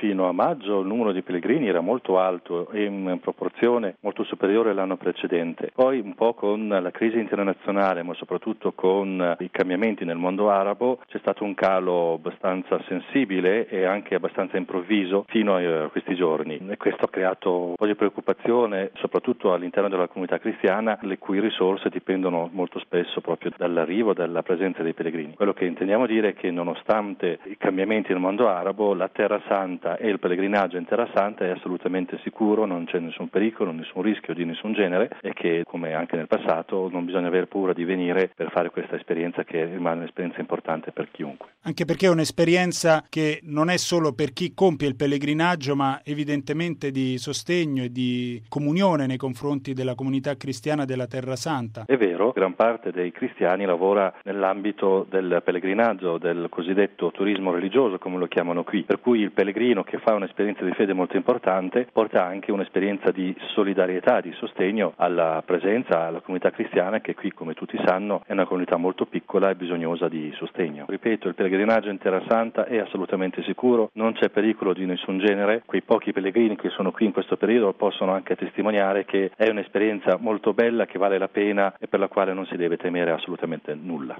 fino a maggio il numero di pellegrini era molto alto e in proporzione molto superiore all'anno precedente. Poi un po' con la crisi internazionale, ma soprattutto con i cambiamenti nel mondo arabo, c'è stato un calo abbastanza sensibile e anche abbastanza improvviso fino a questi giorni, e questo ha creato un po' di preoccupazione soprattutto all'interno della comunità cristiana, le cui risorse dipendono molto spesso proprio dall'arrivo, dalla presenza dei pellegrini. Quello che intendiamo dire è che nonostante i cambiamenti nel mondo arabo, la Terra Santa e il pellegrinaggio in Terra Santa è assolutamente sicuro, non c'è nessun pericolo, nessun rischio di nessun genere, e che, come anche nel passato, non bisogna avere paura di venire per fare questa esperienza, che rimane un'esperienza importante per chiunque. Anche perché è un'esperienza che non è solo per chi compie il pellegrinaggio, ma evidentemente di sostegno e di comunione nei confronti della comunità cristiana della Terra Santa. È vero, gran parte dei cristiani lavora nell'ambito del pellegrinaggio, del cosiddetto turismo religioso, come lo chiamano qui, per cui il pellegrino che fa un'esperienza di fede molto importante porta anche un'esperienza di solidarietà, di sostegno alla presenza, alla comunità cristiana, che qui, come tutti sanno, è una comunità molto piccola e bisognosa di sostegno. Ripeto, il pellegrinaggio in Terra Santa è assolutamente sicuro, non c'è pericolo di nessun genere. Quei pochi pellegrini che sono qui in questo periodo possono anche testimoniare che è un'esperienza molto bella, che vale la pena e per la quale non si deve temere assolutamente nulla.